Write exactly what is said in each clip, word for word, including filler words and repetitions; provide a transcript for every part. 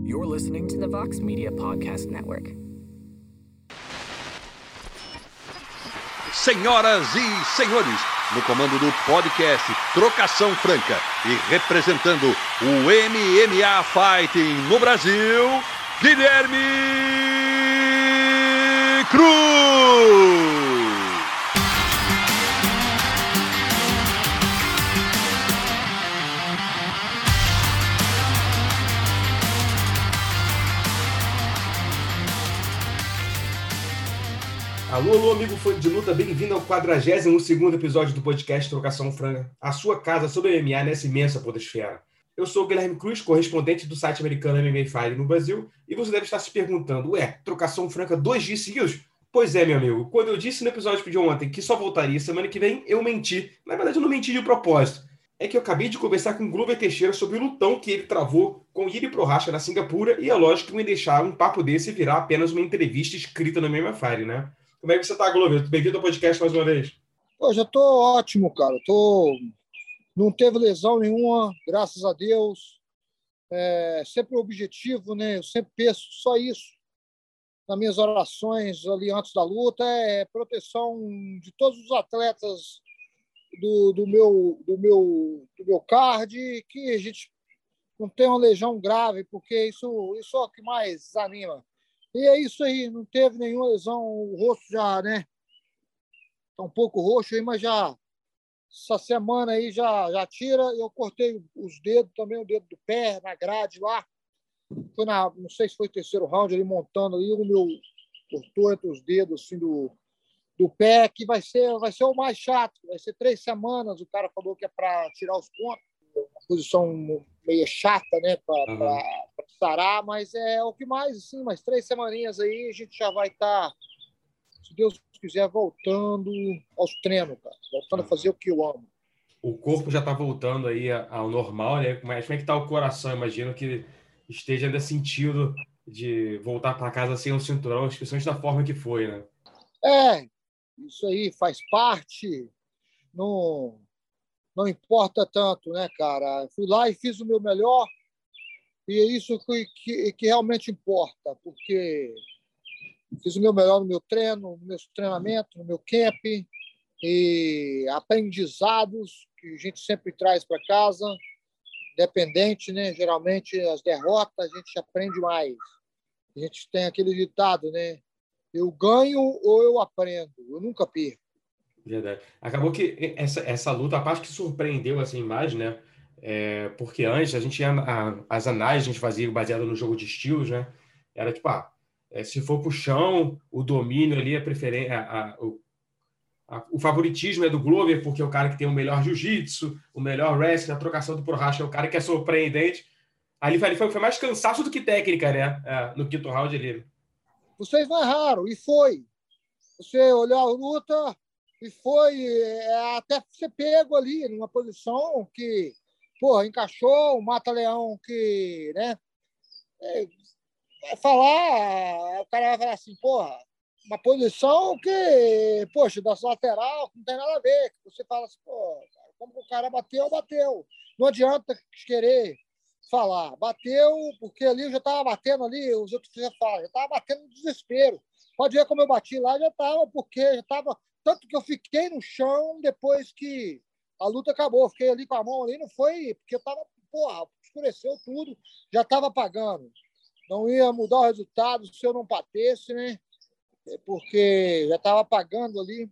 You're listening to the Vox Media Podcast Network. Senhoras e senhores, no comando do podcast Trocação Franca e representando o M M A Fighting no Brasil, Guilherme Cruz! Alô, alô, amigo fã de luta, bem-vindo ao quadragésimo segundo episódio do podcast Trocação Franca, a sua casa sobre M M A nessa imensa podosfera. Eu sou o Guilherme Cruz, correspondente do site americano M M A Fighting no Brasil, e você deve estar se perguntando, ué, Trocação Franca dois dias seguidos? Pois é, meu amigo, quando eu disse no episódio de ontem que só voltaria semana que vem, eu menti. Na verdade, eu não menti de propósito. É que eu acabei de conversar com o Glover Teixeira sobre o lutão que ele travou com Jiri Prochazka na Singapura, e é lógico que não ia deixar um papo desse virar apenas uma entrevista escrita no M M A Fighting, né? Como é que você tá, Glover? Bem-vindo ao podcast mais uma vez. Pô, já tô ótimo, cara. Tô... Não teve lesão nenhuma, graças a Deus. É sempre o objetivo, né? Eu sempre penso só isso nas minhas orações ali antes da luta, é proteção de todos os atletas do, do, meu, do, meu, do meu card, que a gente não tenha uma lesão grave, porque isso, isso é o que mais anima. E é isso aí, não teve nenhuma lesão, o rosto já, né? Tá um pouco roxo aí, mas já essa semana aí já, já tira. Eu cortei os dedos também, o dedo do pé, na grade lá. Foi na, não sei se foi o terceiro round, ali montando ali, o meu cortou entre os dedos assim, do, do pé, que vai ser, vai ser o mais chato. Vai ser três semanas, o cara falou que é para tirar os pontos. Uma posição meio chata, né, para uhum. sarar, mas é o que mais, assim, mais três semaninhas aí a gente já vai estar, tá, se Deus quiser, voltando aos treinos, cara, voltando uhum. a fazer o que eu amo. O corpo já está voltando aí ao normal, né? Mas como é que está o coração? Imagino que esteja ainda sentindo de voltar para casa sem um cinturão, especialmente da forma que foi, né? É, isso aí faz parte, não... Não importa tanto, né, cara? Fui lá e fiz o meu melhor, e é isso que, que, que realmente importa, porque fiz o meu melhor no meu treino, no meu treinamento, no meu camp, e aprendizados que a gente sempre traz para casa, independente, né? Geralmente, as derrotas, a gente aprende mais. A gente tem aquele ditado, né? Eu ganho ou eu aprendo, eu nunca perco. Verdade. Acabou que essa, essa luta, a parte que surpreendeu assim mais, né? É, porque antes a gente tinha a, as análises, a gente fazia baseado no jogo de estilos, né? Era tipo, ah, é, se for pro chão, o domínio ali, a preferência, a, a, o, a, o favoritismo é do Glover, porque é o cara que tem o melhor jiu-jitsu, o melhor wrestling, a trocação do Prochazka é o cara que é surpreendente. Ali foi, foi mais cansaço do que técnica, né? É, no quinto round ali. Vocês não erraram, e foi. Você olhar a luta. E foi é, até ser pego ali numa posição que, porra, encaixou, o Mata-Leão que, né? É, vai falar, o cara vai falar assim, porra, uma posição que, poxa, da lateral não tem nada a ver. Você fala assim, pô, como o cara bateu, bateu. Não adianta querer falar, bateu, porque ali eu já estava batendo ali, os outros já falam, já estava batendo no desespero. Pode ver como eu bati lá, já estava, porque já estava. Tanto que eu fiquei no chão depois que a luta acabou. Eu fiquei ali com a mão ali, não foi porque eu tava, porra, escureceu tudo, já estava apagando. Não ia mudar o resultado se eu não batesse, né? Porque já estava apagando ali.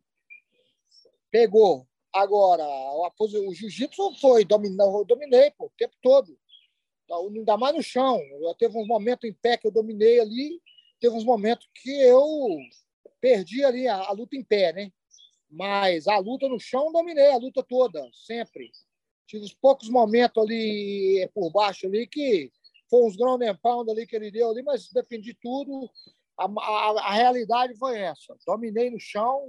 Pegou. Agora, o jiu-jitsu não foi, dominou, eu dominei pô, o tempo todo. Ainda mais no chão. Já teve uns momentos em pé que eu dominei ali, teve uns momentos que eu perdi ali a, a luta em pé, né? Mas a luta no chão, dominei a luta toda, sempre. Tive uns poucos momentos ali por baixo ali que foi uns ground and pound ali que ele deu ali, mas defendi tudo. A, a, a realidade foi essa. Dominei no chão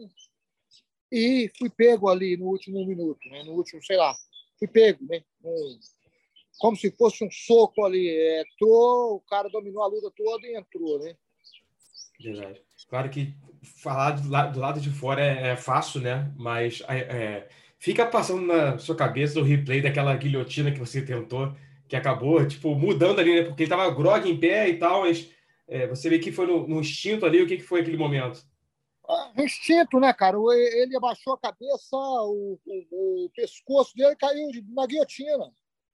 e fui pego ali no último minuto, né? No último, sei lá, fui pego, né? Um, como se fosse um soco ali. Entrou, o cara dominou a luta toda e entrou, né? Verdade. Claro que falar do lado, do lado de fora é, é fácil, né? Mas é, é, fica passando na sua cabeça o replay daquela guilhotina que você tentou que acabou, tipo, mudando ali, né? Porque ele tava grog em pé e tal, mas é, você vê que foi no, no instinto ali, o que, que foi aquele momento? Ah, instinto, né, cara? O- Ele abaixou a cabeça, o, o, o pescoço dele caiu de- na guilhotina.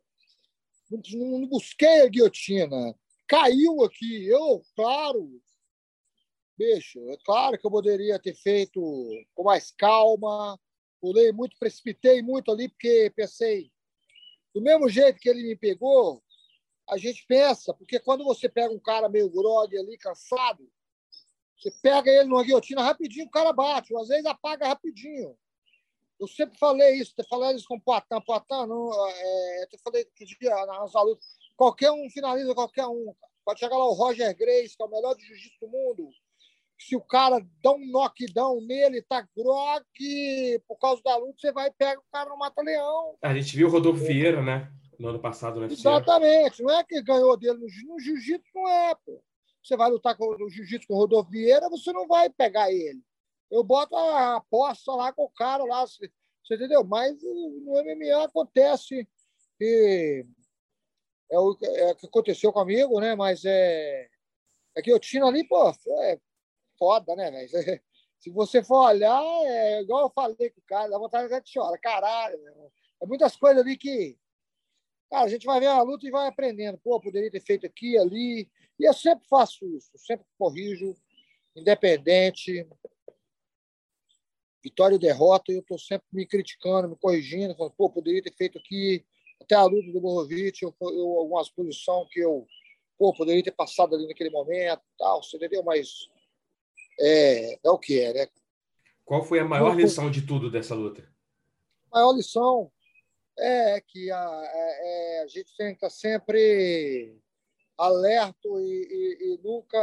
Não, não busquei a guilhotina. Caiu aqui. Eu, claro, bicho, é claro que eu poderia ter feito com mais calma. Pulei muito, precipitei muito ali, porque pensei, do mesmo jeito que ele me pegou, a gente pensa, porque quando você pega um cara meio grogue ali, cansado, você pega ele numa guilhotina rapidinho, o cara bate, ou às vezes apaga rapidinho. Eu sempre falei isso, eu falei isso com o Poitin. Poitin, não, é, eu falei que dia nas lutas, qualquer um finaliza qualquer um. Pode chegar lá o Roger Grace, que é o melhor de jiu-jitsu do mundo. Se o cara dá um knockdown nele, tá grog, por causa da luta, você vai e pega o cara no mata-leão. A gente viu o Rodolfo Vieira, né? No ano passado no U F C. Exatamente. Não é que ganhou dele no, no jiu-jitsu, não é, pô. Você vai lutar com o jiu-jitsu com o Rodolfo Vieira, você não vai pegar ele. Eu boto a aposta lá com o cara lá, você entendeu? Mas no M M A acontece que é o, é o que aconteceu comigo, né? Mas é, é que eu tinha ali, pô, é foda, né, velho? Se você for olhar, é igual eu falei com o cara, dá vontade de chorar, caralho, meu irmão. É muitas coisas ali que, cara, a gente vai ver a luta e vai aprendendo. Pô, poderia ter feito aqui, ali. E eu sempre faço isso, eu sempre corrijo, independente, vitória e derrota, eu estou sempre me criticando, me corrigindo, falando, pô, poderia ter feito aqui, até a luta do Borovitch, eu, eu, algumas posições que eu, pô, poderia ter passado ali naquele momento, tal, você entendeu? Mas é, é o que é, né? Qual foi a maior lição de tudo dessa luta? A maior lição é que a, é, é, a gente tem que estar sempre alerta e, e, e nunca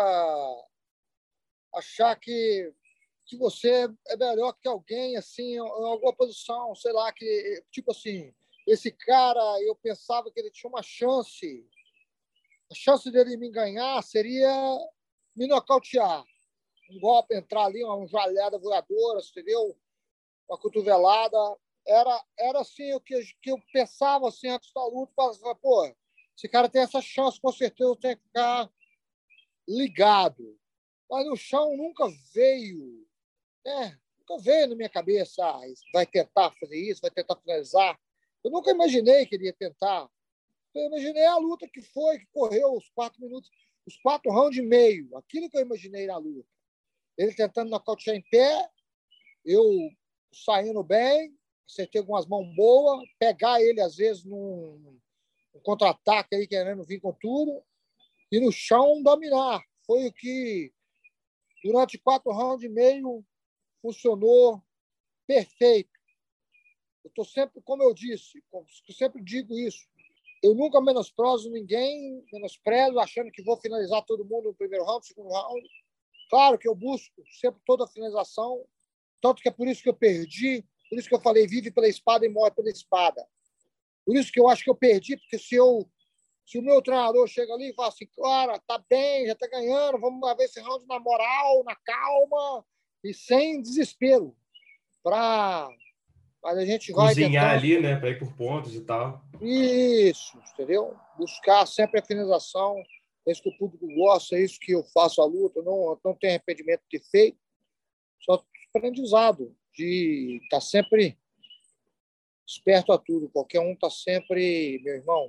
achar que que você é melhor que alguém, assim, em alguma posição, sei lá, que, tipo assim, esse cara, eu pensava que ele tinha uma chance, a chance dele me ganhar seria me nocautear. Um golpe, entrar ali, uma joelhada voadora, entendeu? Uma cotovelada. Era, era assim, o que, que eu pensava, assim, antes da luta, falava, pô, esse cara tem essa chance, com certeza eu tenho que ficar ligado. Mas no chão nunca veio. É, nunca veio na minha cabeça, ah, vai tentar fazer isso, vai tentar finalizar. Eu nunca imaginei que ele ia tentar. Eu imaginei a luta que foi, que correu os quatro minutos, os quatro rounds e meio. Aquilo que eu imaginei na luta. Ele tentando nocautear em pé, eu saindo bem, acertei algumas mãos boas, pegar ele, às vezes, num, num contra-ataque aí, querendo vir com tudo, e no chão dominar. Foi o que, durante quatro rounds e meio, funcionou perfeito. Eu estou sempre, como eu disse, eu sempre digo isso, eu nunca menosprezo ninguém, menosprezo achando que vou finalizar todo mundo no primeiro round, no segundo round. Claro que eu busco sempre toda a finalização, tanto que é por isso que eu perdi, por isso que eu falei, vive pela espada e morre pela espada. Por isso que eu acho que eu perdi, porque se eu se o meu treinador chega ali e fala assim, cara, tá bem, já tá ganhando, vamos ver esse round na moral, na calma e sem desespero. Pra... Mas a gente vai Cozinhar tentando... ali, né, para ir por pontos e tal. Isso, entendeu? Buscar sempre a finalização. É isso que o público gosta, é isso que eu faço a luta. Não, não tenho arrependimento de ter feito, só aprendizado de estar tá sempre esperto a tudo. Qualquer um está sempre, meu irmão,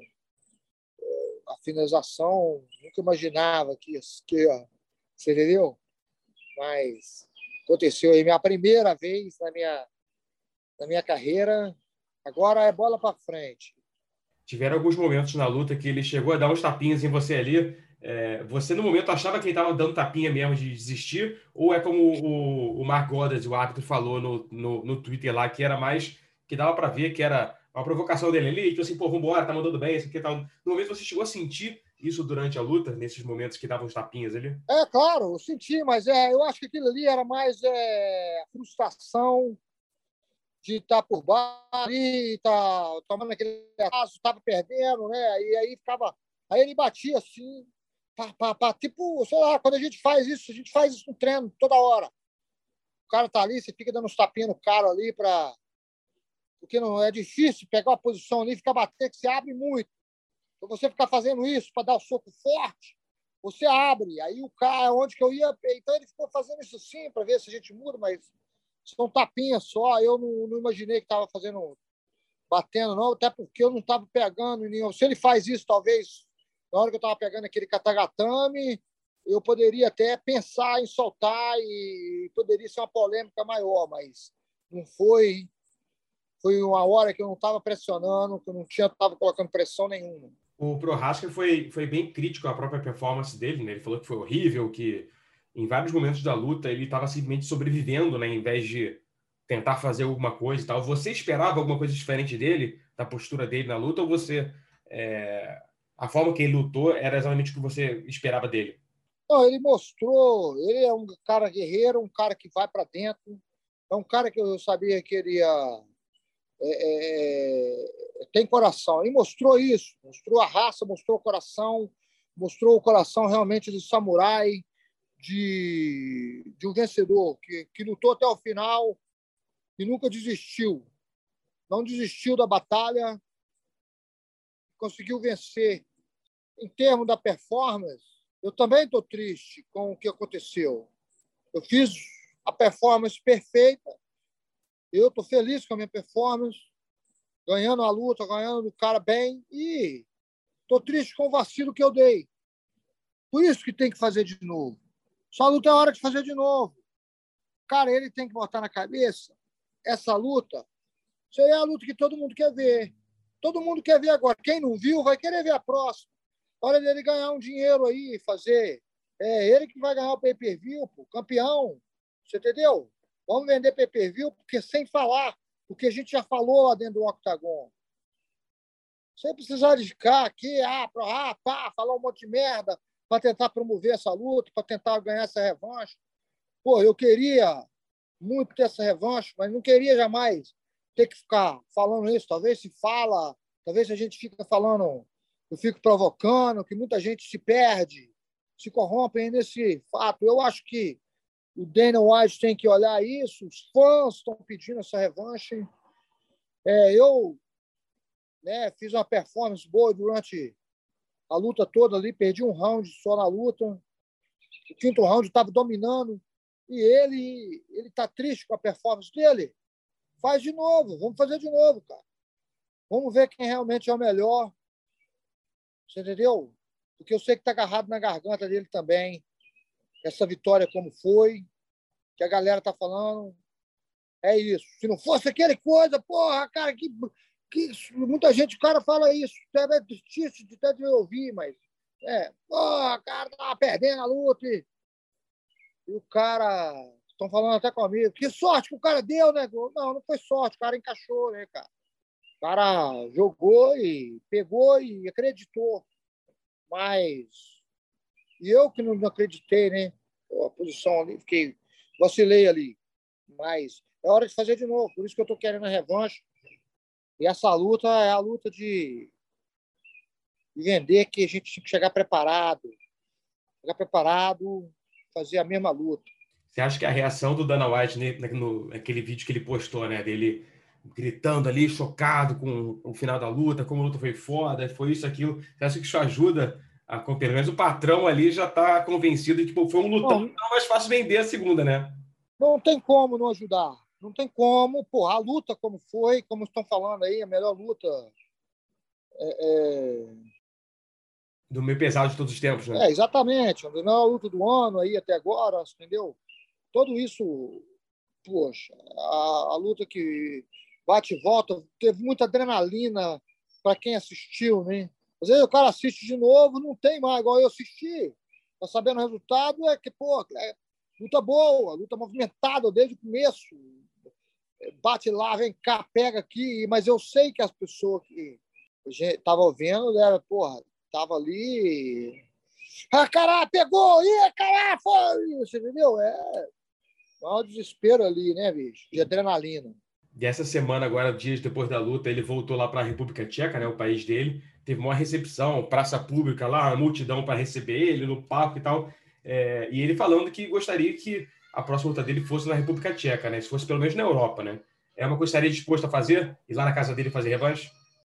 a finalização, nunca imaginava que, que você entendeu? Mas aconteceu aí, minha primeira vez na minha, na minha carreira. Agora é bola para frente. Tiveram alguns momentos na luta que ele chegou a dar uns tapinhas em você ali. É, você, no momento, achava que ele estava dando tapinha mesmo de desistir? Ou é como o, o Mark Goddard, o árbitro, falou no, no, no Twitter lá, que era mais... que dava para ver que era uma provocação dele ali, tipo assim, pô, vambora, tá mandando bem, isso aqui tal. No momento, você chegou a sentir isso durante a luta, nesses momentos que davam os tapinhas ali? É, claro, eu senti, mas é, eu acho que aquilo ali era mais é, frustração de estar por baixo, estar tomando aquele caso, estava perdendo, né? E aí ficava. Aí ele batia assim, pá, pá, pá, tipo, sei lá, quando a gente faz isso, a gente faz isso no treino toda hora. O cara tá ali, você fica dando uns tapinhas no cara ali para. Porque não é difícil pegar uma posição ali e ficar batendo, que se abre muito. Então, você ficar fazendo isso para dar o soco forte, você abre. Aí o cara, onde que eu ia... Então, ele ficou fazendo isso sim, para ver se a gente muda, mas são tapinhas só. Eu não, não imaginei que estava fazendo, batendo, não, até porque eu não estava pegando nenhum. Se ele faz isso, talvez, na hora que eu estava pegando aquele katagatame, eu poderia até pensar em soltar e poderia ser uma polêmica maior, mas não foi. Foi uma hora que eu não estava pressionando, que eu não tinha, estava colocando pressão nenhuma. O Prochazka foi, foi bem crítico à própria performance dele, né? Ele falou que foi horrível, que em vários momentos da luta ele estava simplesmente sobrevivendo, né? Em vez de tentar fazer alguma coisa e tal. Você esperava alguma coisa diferente dele, da postura dele na luta, ou você... É... a forma que ele lutou era exatamente o que você esperava dele? Não, ele mostrou... Ele é um cara guerreiro, um cara que vai para dentro. É um cara que eu sabia que ele ia... É, é, tem coração. E mostrou isso, mostrou a raça, mostrou o coração, mostrou o coração realmente de samurai, de, de um vencedor, que, que lutou até o final e nunca desistiu. Não desistiu da batalha, conseguiu vencer. Em termos da performance, eu também estou triste com o que aconteceu. Eu fiz a performance perfeita. Eu estou feliz com a minha performance, ganhando a luta, ganhando do cara bem, e estou triste com o vacilo que eu dei. Por isso que tem que fazer de novo. Só luta é hora de fazer de novo. Cara, ele tem que botar na cabeça essa luta. Seria a luta que todo mundo quer ver. Todo mundo quer ver agora. Quem não viu vai querer ver a próxima. Hora dele ganhar um dinheiro aí, fazer. É ele que vai ganhar o pay-per-view, pô, campeão. Você entendeu? Vamos vender pay-per-view, porque sem falar o que a gente já falou lá dentro do Octagon. Sem precisar de ficar aqui, ah, pra, ah, pá, falar um monte de merda para tentar promover essa luta, para tentar ganhar essa revanche. Pô, eu queria muito ter essa revanche, mas não queria jamais ter que ficar falando isso. Talvez se fala, talvez a gente fica falando, eu fico provocando, que muita gente se perde, se corrompe nesse fato. Eu acho que o Dana White tem que olhar isso, os fãs estão pedindo essa revanche. É, eu né, fiz uma performance boa durante a luta toda ali, perdi um round só na luta. O quinto round estava dominando. E ele ele está triste com a performance dele. Faz de novo, vamos fazer de novo, cara. Vamos ver quem realmente é o melhor. Você entendeu? Porque eu sei que está agarrado na garganta dele também. Essa vitória como foi, que a galera tá falando, é isso. Se não fosse aquele coisa, porra, cara, que, que muita gente, o cara fala isso, é triste de até de ouvir, mas é, porra, cara, tava perdendo a luta e, e o cara, estão falando até comigo, que sorte que o cara deu, né? Não, não foi sorte, o cara encaixou, né, cara? O cara jogou e pegou e acreditou, mas e eu que não acreditei, né? Pô, a posição ali, fiquei, vacilei ali. Mas é hora de fazer de novo. Por isso que eu tô querendo a revanche. E essa luta é a luta de, de vender que a gente tinha que chegar preparado. Chegar preparado, fazer a mesma luta. Você acha que a reação do Dana White né, no, naquele vídeo que ele postou, né? Dele gritando ali, chocado com o final da luta, como a luta foi foda, foi isso, aquilo. Você acha que isso ajuda? A, pelo menos o patrão ali já está convencido de que pô, foi um lutão, não é mais fácil vender a segunda, né? Não tem como não ajudar. Não tem como. Pô, a luta como foi, como estão falando aí, a melhor luta é, é... do meio pesado de todos os tempos, né? É, exatamente. A melhor luta do ano aí até agora, entendeu? Tudo isso, poxa, a, a luta que bate e volta, teve muita adrenalina para quem assistiu, né? Às vezes o cara assiste de novo, não tem mais, igual eu assisti. Tá sabendo o resultado, é que, pô, é luta boa, luta movimentada desde o começo. Bate lá, vem cá, pega aqui, mas eu sei que as pessoas que estavam vendo, né, porra, tava ali. Ah, caralho, pegou! Ih, caralho, foi! Você entendeu? É um desespero ali, né, bicho? De adrenalina. E essa semana, agora, dias depois da luta, ele voltou lá para a República Tcheca, né, o país dele. Teve uma recepção, praça pública lá, uma multidão para receber ele no palco e tal. É, e ele falando que gostaria que a próxima luta dele fosse na República Tcheca, né? Se fosse pelo menos na Europa, né? É uma coisa que estaria disposto a fazer? Ir lá na casa dele fazer revanche?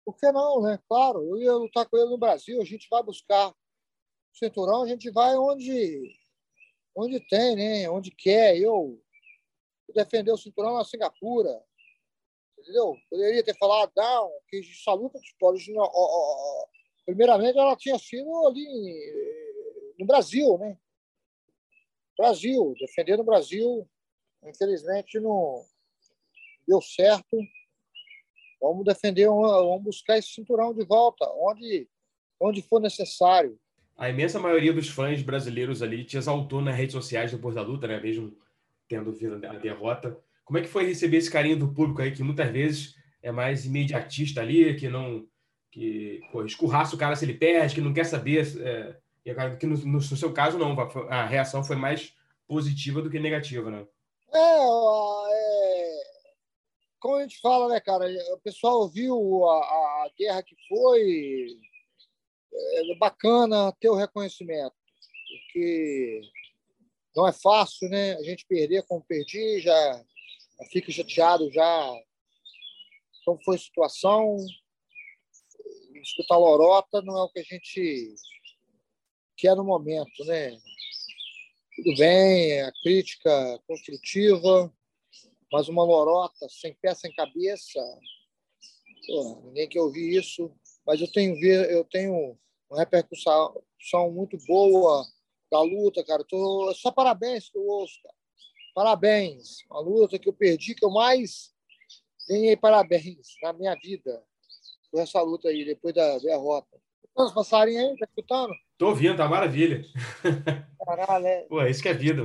Por que não, né? Claro, eu ia lutar com ele no Brasil, a gente vai buscar o cinturão, a gente vai onde, onde tem, né? Onde quer. Eu defender o cinturão na Singapura, entendeu? Poderia ter falado, não, que essa luta pode. Primeiramente, ela tinha sido ali no Brasil, né? Brasil, defender no Brasil. Infelizmente, não deu certo. Vamos defender, vamos buscar esse cinturão de volta, onde, onde for necessário. A imensa maioria dos fãs brasileiros ali te exaltou nas redes sociais depois da luta, né? Mesmo tendo vindo a derrota. Como é que foi receber esse carinho do público aí, que muitas vezes é mais imediatista ali, que não que pô, escurraça o cara se ele perde, que não quer saber, é, que no, no seu caso não, a reação foi mais positiva do que negativa, né? É, é como a gente fala, né, cara? O pessoal viu a, a guerra que foi, é bacana ter o reconhecimento, porque não é fácil, né? A gente perder como perdi, já, já fica chateado já como foi a situação. Escutar lorota não é o que a gente quer no momento, né? Tudo bem, a crítica construtiva, mas uma lorota sem pé, sem cabeça, pô, ninguém quer ouvir isso. Mas eu tenho, eu tenho uma repercussão muito boa da luta, cara. Tô, só parabéns que eu ouço, cara. Parabéns. Uma luta que eu perdi, que eu mais ganhei parabéns na minha vida por essa luta aí, depois da derrota. Tá os passarinhos aí? Tá escutando? Tô ouvindo, tá maravilha. Caralho, é. Pô, isso que é vida.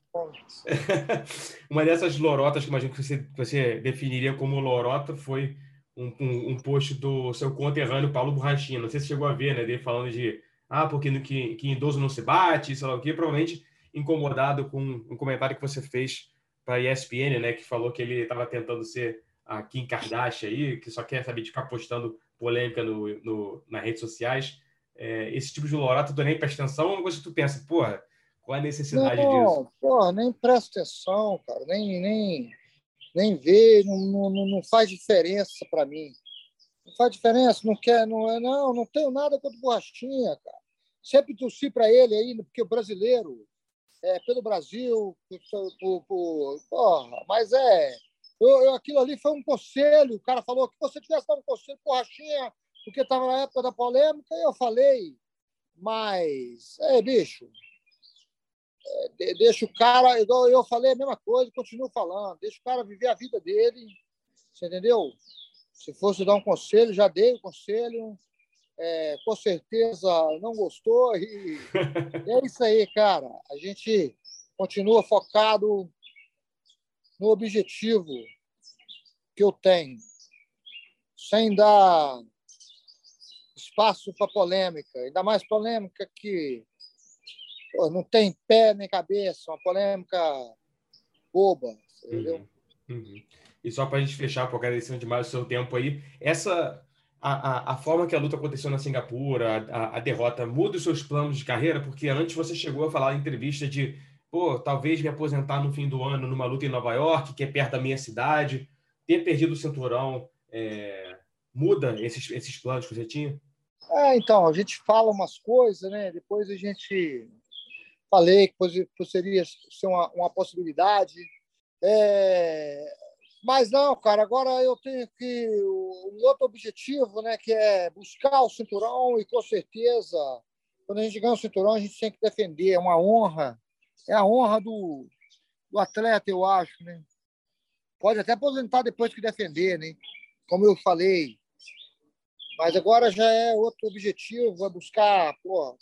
Uma dessas lorotas que imagino que você, você definiria como lorota foi um, um, um post do seu conterrâneo Paulo Borrachinha. Não sei se chegou a ver, né? Dele falando de ah, porque no, que, que idoso não se bate, sei lá o quê. Provavelmente incomodado com um comentário que você fez para a E S P N, né? Que falou que ele estava tentando ser a Kim Kardashian aí, que só quer saber de ficar postando polêmica no, no, nas redes sociais. É, esse tipo de lorota, tu nem presta atenção, é uma coisa que tu pensa, porra, qual a necessidade não, disso? Porra, nem presta atenção, cara, nem, nem, nem vê, não, não, não faz diferença para mim. Não faz diferença, não quer, não é, não, não tenho nada contra o Borrachinha, cara. Sempre torci para ele aí, porque o brasileiro, é, pelo Brasil, por, por, por, porra, mas é, eu, eu, aquilo ali foi um conselho, o cara falou que você tivesse dado um conselho pro Borrachinha, porque estava na época da polêmica, e eu falei, mas, é, bicho, é, deixa o cara, igual eu falei a mesma coisa, continuo falando, deixa o cara viver a vida dele, você entendeu? Se fosse dar um conselho, já dei o conselho, é, com certeza não gostou, e é isso aí, cara. A gente continua focado no objetivo que eu tenho, sem dar espaço para polêmica, ainda mais polêmica que pô, não tem pé nem cabeça, uma polêmica boba, entendeu? Uhum, uhum. E só para a gente fechar, por agradecendo demais o seu tempo aí, essa a, a, a forma que a luta aconteceu na Singapura, a, a derrota, muda os seus planos de carreira? Porque antes você chegou a falar em entrevista de, pô, talvez me aposentar no fim do ano numa luta em Nova York, que é perto da minha cidade, ter perdido o cinturão, é, muda esses, esses planos que você tinha? É, então, a gente fala umas coisas, né? Depois a gente falei que poderia ser uma, uma possibilidade. É, mas não, cara, agora eu tenho que um outro objetivo, né, que é buscar o cinturão e com certeza quando a gente ganha o cinturão a gente tem que defender, é uma honra, é a honra do, do atleta, eu acho, né? Pode até aposentar depois que defender, né? Como eu falei, mas agora já é outro objetivo, é buscar, pô,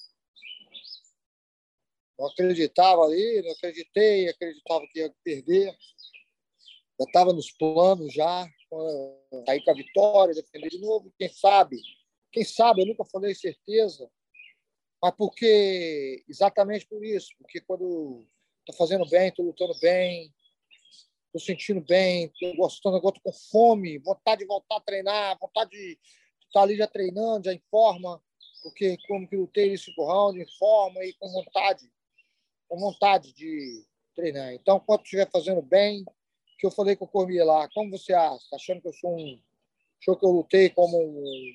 não acreditava ali, não acreditei, acreditava que ia perder. Já estava nos planos já, sair com a vitória, defender de novo, quem sabe, quem sabe, eu nunca falei certeza, mas porque, exatamente por isso, porque quando estou fazendo bem, estou lutando bem, estou sentindo bem, estou gostando, agora estou com fome, vontade de voltar a treinar, vontade de estar ali já treinando, já em forma, porque como que lutei esse round, em forma e com vontade, com vontade de treinar. Então, quando estiver fazendo bem, que eu falei com o Cormier lá, como você acha? Tá achando que eu sou um, achou que eu lutei como um,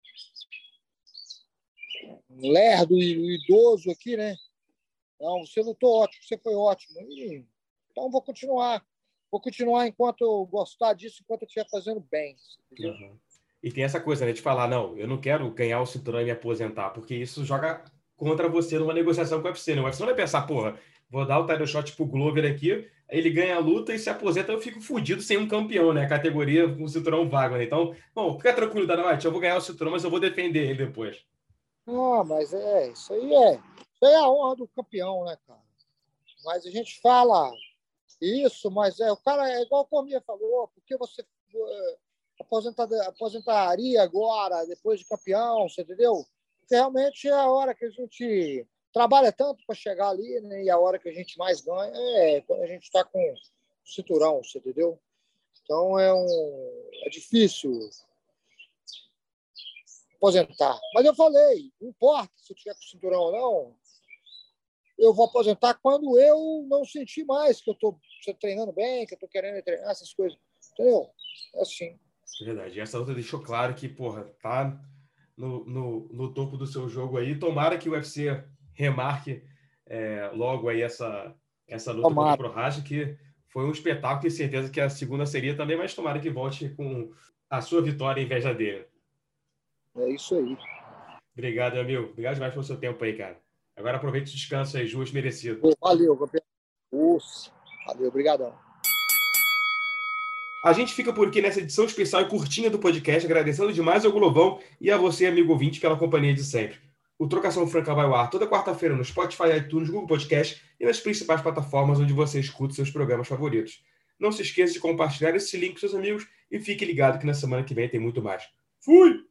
um lerdo e idoso aqui, né? Não, você lutou ótimo, você foi ótimo. E, então, vou continuar. Vou continuar enquanto eu gostar disso, enquanto eu estiver fazendo bem. Uhum. E tem essa coisa, né, de falar, não, eu não quero ganhar o cinturão e me aposentar, porque isso joga contra você numa negociação com o U F C, né? O U F C não vai pensar, porra, vou dar o title shot pro Glover aqui, ele ganha a luta e se aposenta, eu fico fudido sem um campeão, né? Categoria com um cinturão vago, né? Então, bom, fica tranquilo, Dana White, eu vou ganhar o cinturão, mas eu vou defender ele depois. Ah, mas é, isso aí é, isso aí é a honra do campeão, né, cara? Mas a gente fala isso, mas é, o cara é igual o Cormier falou, porque você aposentaria agora, depois de campeão, você entendeu? Porque realmente é a hora que a gente trabalha tanto para chegar ali, né? E a hora que a gente mais ganha é quando a gente está com o cinturão, você entendeu? Então é, um, é difícil aposentar. Mas eu falei, não importa se eu tiver com o cinturão ou não, eu vou aposentar quando eu não sentir mais que eu estou treinando bem, que eu estou querendo treinar essas coisas. Entendeu? É assim. Verdade. E essa luta deixou claro que, porra, tá no, no, no topo do seu jogo aí. Tomara que o U F C remarque é, logo aí essa, essa luta Tomara. contra o Prohaska, que foi um espetáculo, tenho certeza que a segunda seria também, mas tomara que volte com a sua vitória em vez da dele. É isso aí. Obrigado, meu amigo. Obrigado demais pelo seu tempo aí, cara. Agora aproveite o descanso aí, Juas merecido. Valeu, campeão. Ufa, valeu, obrigadão. A gente fica por aqui nessa edição especial e curtinha do podcast, agradecendo demais ao Globão e a você, amigo ouvinte, pela companhia de sempre. O Trocação Franca vai ao ar toda quarta-feira no Spotify, iTunes, Google Podcast e nas principais plataformas onde você escuta seus programas favoritos. Não se esqueça de compartilhar esse link com seus amigos e fique ligado que na semana que vem tem muito mais. Fui!